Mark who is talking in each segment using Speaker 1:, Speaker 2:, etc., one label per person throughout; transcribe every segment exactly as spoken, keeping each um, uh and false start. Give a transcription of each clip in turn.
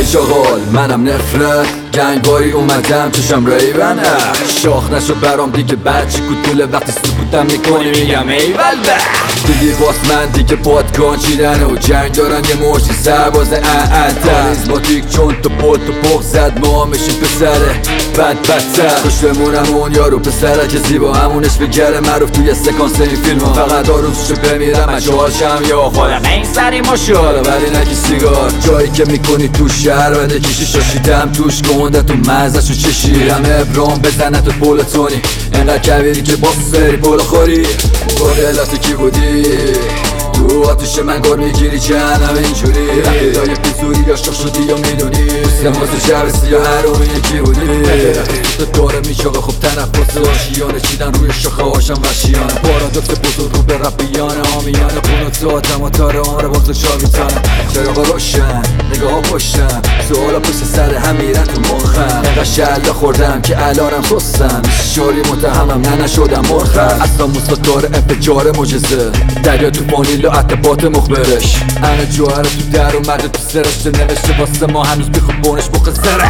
Speaker 1: شغال منم نفرت گنگباری اومدم چشم ریون شاخ نشو برام دیگه بچی کتوله وقتی سکوتم میکنی میگم ایول به دیگه باس من دیگه پادگان چیدنه و جنگ دارن یه مشتی سرباز کاریزماتیک چون تو پل تو پخ زد ما میشیم پسره بد بدتر خوشمونم اون یارو پسره که زیبا همونش بگره معروف توی سکانس این فیلم ها فقط آروزشو بمیرم اجاشم یا خودم این سری ماشالا ولی نکی سیگار جایی که میکنی تو شهر بده کشی شاشیدم توش گونده تو مزهشو چشیرم ابرام بزنه تو پولتونی اینقدر کبیری که باس بری پول خوری با دلاتی کی بودی تو آتیش من گار میگیری جهنم اینجوری رقیدای پیزوری یا شخ شدی یا میدونی سماز شب سیاه هر اون یکی بودی تو داره میشاقه خب تنفس آشیانه چیدن روی شاخه هاشم وشیانه پارادوکس بزرگ رو به ربیانه آمیانه خونو تو آدم و تاره آره بازو شاویتانه چراغ روشن نگاه ها پشتم سوالا پشت سر هم میرن تو مخم نقا شله خوردم که الانم سستم شاری متهمم نه نشدم مرخم اصلا موسا داره انفجار مجزه دریا تو فانیل و عطبات مخبرش انا جوهر تو در اومده تو سرش نوشته واسه ما هنوز بیخوب بونش بخه زره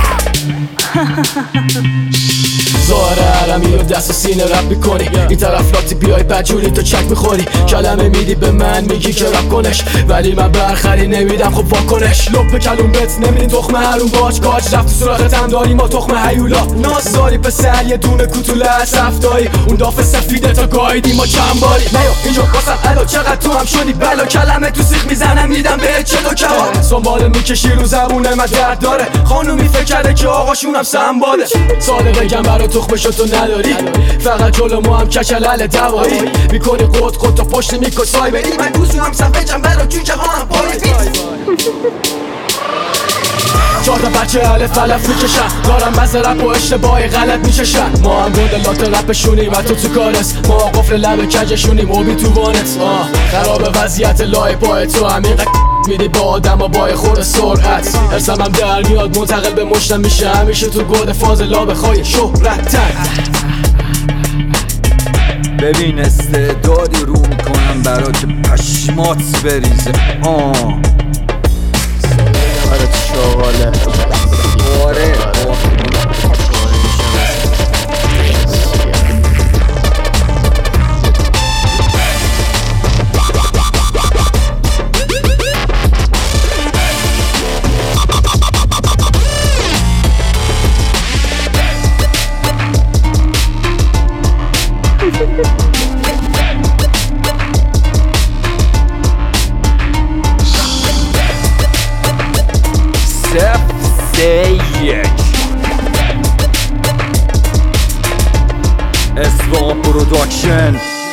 Speaker 2: ظاهر عرمی و دست و سینه رب میکنی این طرف لاتی بیای بدجوری تو چک میخوری کلمه میدی به من میگی که رب کنش ولی من برخری نمیدم خب واکنش لپ کلون بت نمیدین تخمه هرون باج کاج رفت تو سراغتم داری ما تخمه هیولا ناز داری پسر یه دونه کوتوله از هفتایی اون داف سفیده تا گایدی ما چند باری نیو اینجا باسم الا چقدر تو هم شدی بلا کلمه تو سیخ میزنم میدم به چه دو کبار سنباله میکشی رو زبونه من درد داره خانومی فکر کرده که آقاشونم سنباله ساده بگم برا تخمشو تو نداری فقط جلو ما هم کچلل دوایی میکنی قد قد تا پشت میکن سای بری من دوزو هم صفحه جم برا جون جهانم پای بیت چهار تا بچه الف علف میکشن دارم مزه رپ و اشتباهی غلط میششن ما هم گندلات رپشونیم و تو تو کارس ما قفل لب کجشونیم و بی تو وانت خراب وضعیت لای پای تو همین میدی با آدم و بای خور سرعت ارسم هم در میاد منتقل به مشتم میشه همیشه تو گرد فاضلا بخوای شهرت تن
Speaker 1: ببین استعدادی رو میکنم برا که پشمات بریزه آه
Speaker 3: آره شغاله
Speaker 1: آره سه یک اسوان پروداکشن